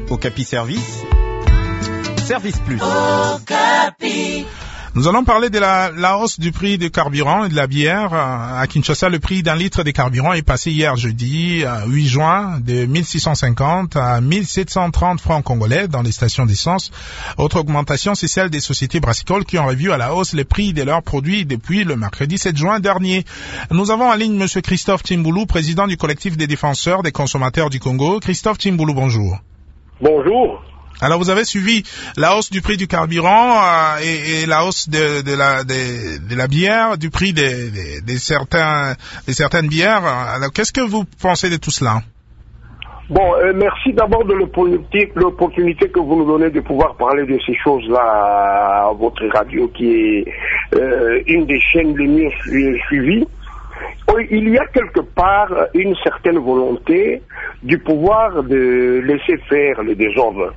Okapi Service, Service Plus. Okapi. Nous allons parler de la hausse du prix du carburant et de la bière. À Kinshasa, le prix d'un litre de carburant est passé hier jeudi, 8 juin, de 1650 à 1730 francs congolais dans les stations d'essence. Autre augmentation, c'est celle des sociétés brassicoles qui ont revu à la hausse les prix de leurs produits depuis le mercredi 7 juin dernier. Nous avons en ligne M. Christophe Timboulou, président du collectif des défenseurs des consommateurs du Congo. Christophe Timboulou, bonjour. Bonjour. Alors, vous avez suivi la hausse du prix du carburant et la hausse de la bière, du prix de certaines bières. Alors, qu'est-ce que vous pensez de tout cela? Bon, merci d'abord de l'opportunité que vous nous donnez de pouvoir parler de ces choses-là à votre radio, qui est une des chaînes les mieux suivies. Il y a quelque part une certaine volonté du pouvoir de laisser faire le désordre.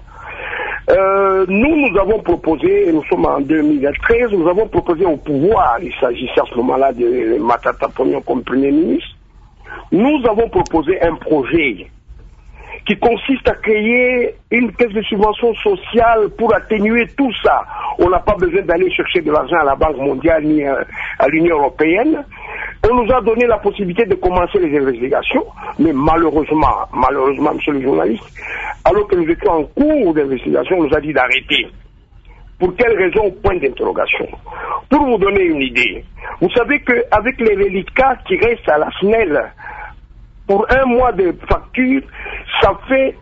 Nous avons proposé, et nous sommes en 2013, nous avons proposé au pouvoir, il s'agissait à ce moment-là de Matata Ponyo comme Premier ministre, nous avons proposé un projet qui consiste à créer une caisse de subvention sociale pour atténuer tout ça. On n'a pas besoin d'aller chercher de l'argent à la Banque mondiale ni à l'Union européenne. On nous a donné la possibilité de commencer les investigations, mais malheureusement, monsieur le journaliste, alors que nous étions en cours d'investigation, on nous a dit d'arrêter. Pour quelle raison? Point d'interrogation. Pour vous donner une idée, vous savez qu'avec les reliquats qui restent à la SNEL, pour un mois de facture, ça fait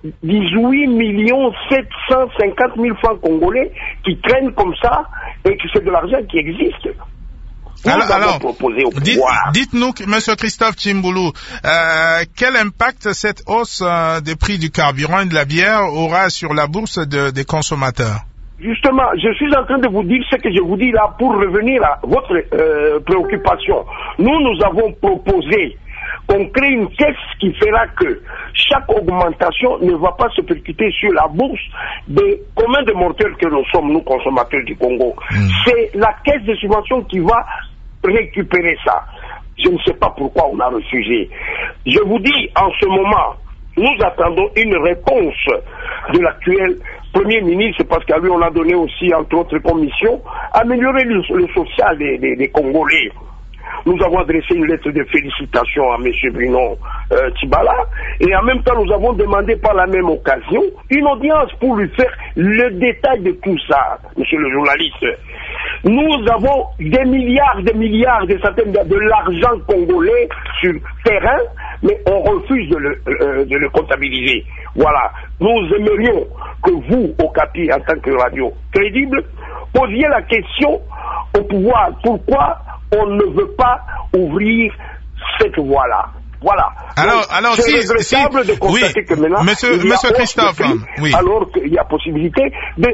18 750 000 francs congolais qui traînent comme ça et que c'est de l'argent qui existe. Alors, dites-nous, Monsieur Christophe Timboulou, quel impact cette hausse des prix du carburant et de la bière aura sur la bourse des consommateurs? Justement, je suis en train de vous dire ce que je vous dis là pour revenir à votre préoccupation. Nous avons proposé qu'on crée une caisse qui fera que chaque augmentation ne va pas se percuter sur la bourse des communs de mortels que nous sommes, nous consommateurs du Congo. C'est la caisse de subvention qui va récupérer ça. Je ne sais pas pourquoi on a refusé. Je vous dis, en ce moment, nous attendons une réponse de l'actuel Premier ministre, parce qu'à lui on a donné aussi, entre autres commissions, améliorer le social des Congolais. Nous avons adressé une lettre de félicitations à M. Bruno Tibala, et en même temps nous avons demandé par la même occasion une audience pour lui faire le détail de tout ça, monsieur le journaliste. Nous avons des milliards, des centaines de l'argent congolais sur terrain, mais on refuse de le comptabiliser. Voilà. Nous aimerions que vous, Okapi, en tant que radio crédible, posiez la question au pouvoir. Pourquoi on ne veut pas ouvrir cette voie-là? Voilà. Alors c'est regrettable de constater que maintenant, Monsieur Christophe, oui. Alors qu'il y a possibilité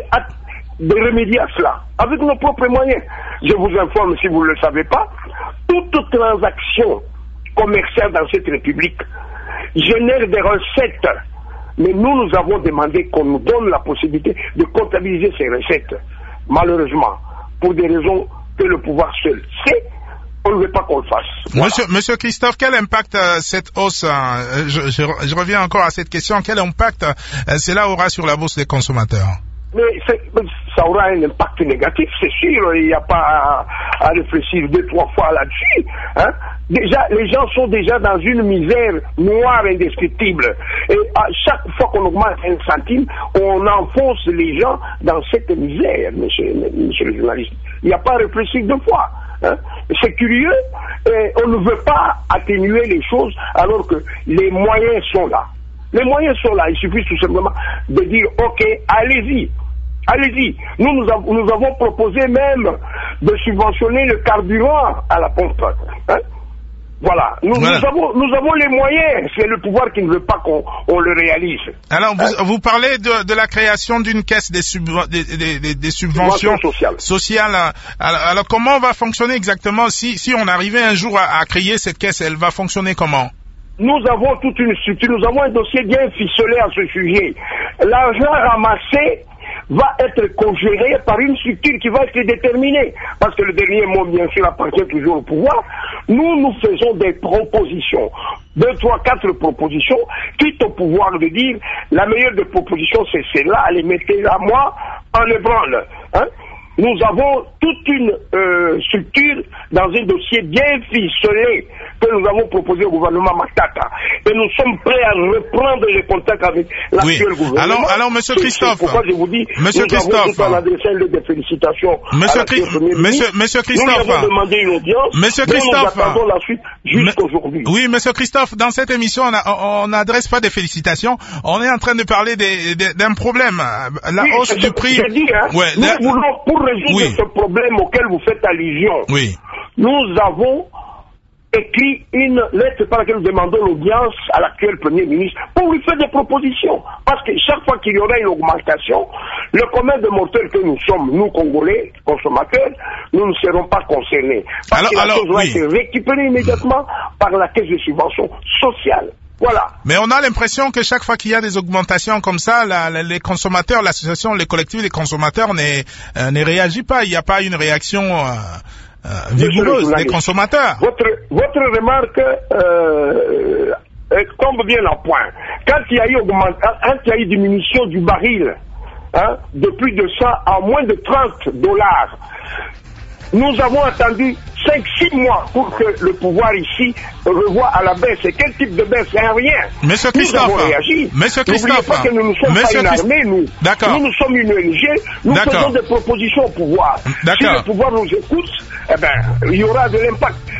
de remédier à cela, avec nos propres moyens. Je vous informe, si vous ne le savez pas, toute transaction commerciale dans cette République génère des recettes. Mais nous avons demandé qu'on nous donne la possibilité de comptabiliser ces recettes. Malheureusement, pour des raisons que le pouvoir seul sait, on ne veut pas qu'on le fasse. Voilà. Monsieur Christophe, quel impact cette hausse, je reviens encore à cette question, quel impact cela aura sur la bourse des consommateurs? Mais ça aura un impact négatif, c'est sûr, il n'y a pas à réfléchir 2-3 fois là-dessus. Hein? Déjà, les gens sont déjà dans une misère noire indescriptible. Et à chaque fois qu'on augmente 1 centime, on enfonce les gens dans cette misère, monsieur le journaliste. Il n'y a pas à réfléchir 2 fois. Hein? C'est curieux, et on ne veut pas atténuer les choses alors que les moyens sont là. Les moyens sont là, il suffit tout simplement de dire ok, allez-y. Allez-y. Nous avons proposé même de subventionner le carburant à la pompe. Hein? Voilà. Nous avons les moyens. C'est le pouvoir qui ne veut pas qu'on le réalise. Alors, vous parlez de la création d'une caisse des subventions sociales. Alors, comment va fonctionner exactement si on arrivait un jour à créer cette caisse? Elle va fonctionner comment? Nous avons toute une structure. Nous avons un dossier bien ficelé à ce sujet. L'argent ramassé va être cogéré par une structure qui va être déterminée. Parce que le dernier mot, bien sûr, appartient toujours au pouvoir. Nous faisons des propositions. 2, 3, 4 propositions, quitte au pouvoir de dire la meilleure des propositions, c'est celle-là, les mettez à moi en ébranle. Hein? Nous avons toute une structure dans un dossier bien ficelé que nous avons proposé au gouvernement Matata. Et nous sommes prêts à reprendre les contacts avec l'actuel gouvernement. Alors, monsieur Christophe. Pourquoi je vous dis, monsieur Christophe, nous avons adressé des félicitations monsieur Christophe. Nous avons demandé une audience. Monsieur Christophe. Nous attendons la suite jusqu'aujourd'hui. Oui, monsieur Christophe, dans cette émission, on n'adresse pas des félicitations. On est en train de parler d'un problème. La hausse du prix. J'ai dit, hein, ouais, nous voulons, pour résoudre ce problème auquel vous faites allusion, nous avons écrit une lettre par laquelle nous demandons l'audience à l'actuel Premier ministre pour lui faire des propositions. Parce que chaque fois qu'il y aura une augmentation, le commun de mortels que nous sommes, nous Congolais, consommateurs, nous ne serons pas concernés. Parce que la chose va être récupérée immédiatement par la caisse de subvention sociale. Voilà. Mais on a l'impression que chaque fois qu'il y a des augmentations comme ça, les consommateurs, l'association, les collectifs des consommateurs ne réagit pas. Il n'y a pas une réaction vigoureuse des consommateurs. Votre remarque tombe bien en point. Quand il y a eu diminution du baril, hein, de plus de ça à moins de $30, nous avons attendu 5-6 mois pour que le pouvoir ici revoie à la baisse. Et quel type de baisse? Rien. Monsieur Christophe, nous avons réagi. N'oubliez pas que nous ne sommes pas une armée, nous. D'accord. Nous sommes une ONG. Nous faisons des propositions au pouvoir. Si le pouvoir nous écoute, eh ben, il y aura de l'impact.